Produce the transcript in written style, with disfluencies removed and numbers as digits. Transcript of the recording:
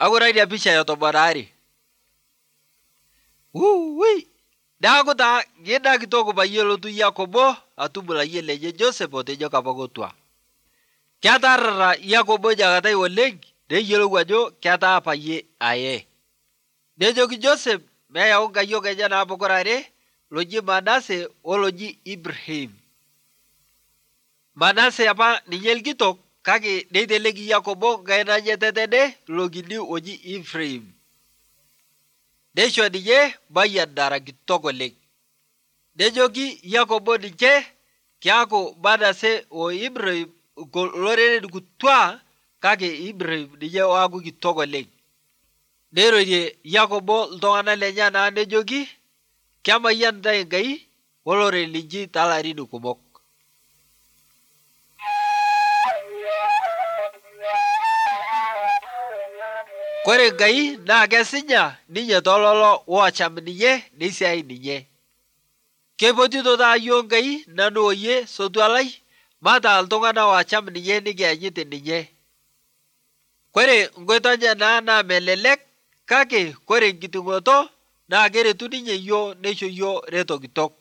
Agora idia pisha ya toborari. Ui. Daku ta geda kitoko ba yelo tu Yakobo atubula yele je Joseph otejo kapagotua. Kiatarra Yakobo jagatai oleng de yelo wajo kiata apa ye aye. Dejo ki Joseph meya unga yoga jana apokorare loji Manase o loji Ibrahim. Manase apa ninyel kitok kake deiteleki Yakobo gaina jetetede logini oji Ephraim. Desho nije bayan dara kitok oleng. Dejoki Yakobo nije kiako Manase o Ibrahim lorene kutua kake Ibrahim nije wagu kitok oleng. Neroye Yakobo ltung'ana lenyana nejoki kemayian ntae Enkai olorere linji talarin kumok. Kore Enkai naa kesinya ninye tololo oocham ninye neisiai ninye. Keipotito taa yiok Enkai nanu oyie sotua lai mataa ltung'ana oocham ninye nikianyit ninye. Kore nkoito enye naa melelek kake kore nkiting'oto naa keretu ninye yiok neisho yiok reto kitok.